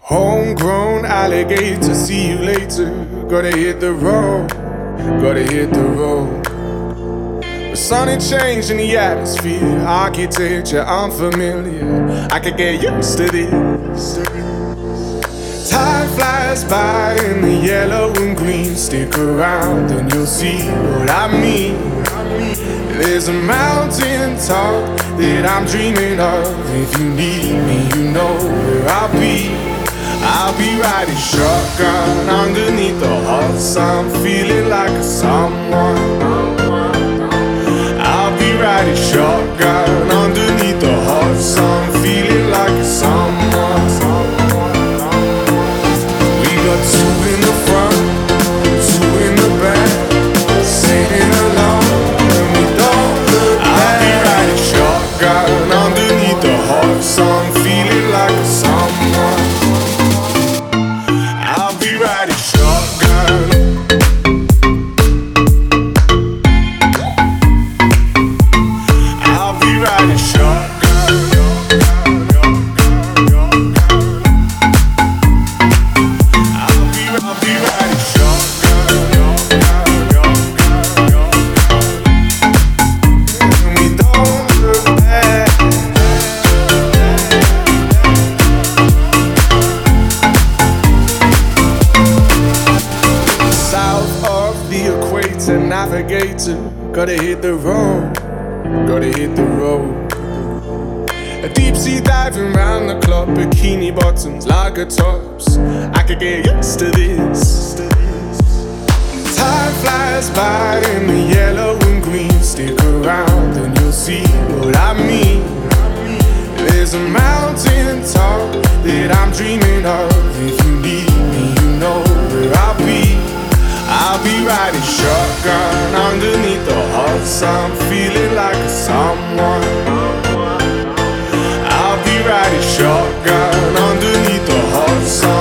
Homegrown alligator, see you later. Gotta hit the road, gotta hit the road. The sun ain't changing the atmosphere, architecture unfamiliar. I could get used to this. Time flies by in the yellow and green. Stick around and you'll see what I mean. There's a mountain top that I'm dreaming of. If you need me, you know where I'll be. I'll be riding shotgun underneath the hot sun, feeling like a someone. I'll be riding shotgun underneath the hot sun, feeling like a someone. We got two in the front, two in the back, singing along, and we don't look back. I'll be riding shotgun underneath the hot sun, feeling like a someone. I'll be riding shotgun. I'll be riding shotgun. I'll be riding shotgun. And we don't look back. South of the equator, navigator. Gotta hit the road, gotta hit the road. A deep sea diving round the clock, bikini bottoms, lager tops. I could get used to this. Time flies by in the yellow and green. Stick around and you'll see what I mean. There's a mountain top that I'm dreaming of. If you need me, you know where I'll be. I'll be riding shotgun underneath the hot sun, feeling like a someone. I'll be riding shotgun underneath the hot sun.